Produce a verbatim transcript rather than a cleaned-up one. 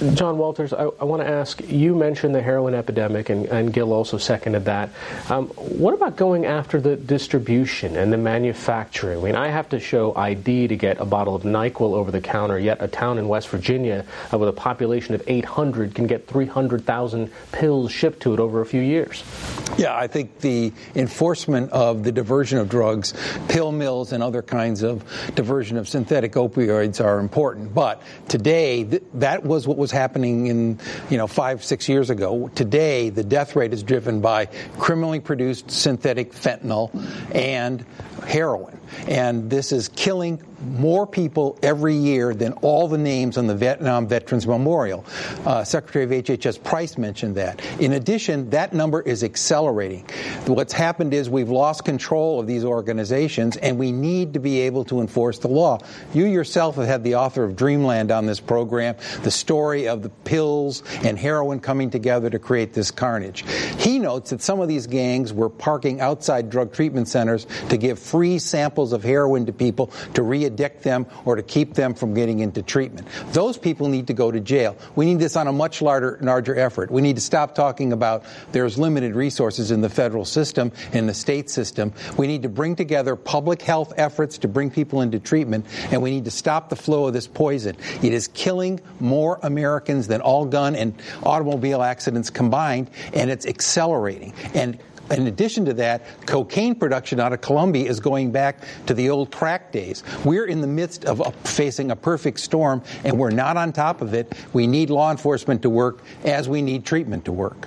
John Walters, I, I want to ask, you mentioned the heroin epidemic, and, and Gil also seconded that. Um, what about going after the distribution and the manufacturing? I mean, I have to show I D to get a bottle of NyQuil over the counter, yet a town in West Virginia uh, with a population of eight hundred can get three hundred thousand pills shipped to it over a few years. Yeah, I think the enforcement of the diversion of drugs, pill mills and other kinds of diversion of synthetic opioids are important. But today, th- that was what was happening in, you know, five, six years ago. Today, the death rate is driven by criminally produced synthetic fentanyl and heroin. And this is killing more people every year than all the names on the Vietnam Veterans Memorial. Uh, Secretary of H H S Price mentioned that. In addition, that number is accelerating. What's happened is we've lost control of these organizations, and we need to be able to enforce the law. You yourself have had the author of Dreamland on this program, the story of the pills and heroin coming together to create this carnage. He notes that some of these gangs were parking outside drug treatment centers to give free samples of heroin to people to re-addict them or to keep them from getting into treatment. Those people need to go to jail. We need this on a much larger, larger effort. We need to stop talking about there's limited resources in the federal system, in the state system. We need to bring together public health efforts to bring people into treatment, and we need to stop the flow of this poison. It is killing more Americans than all gun and automobile accidents combined, and it's accelerating. And in addition to that, cocaine production out of Colombia is going back to the old crack days. We're in the midst of a, facing a perfect storm, and we're not on top of it. We need law enforcement to work as we need treatment to work.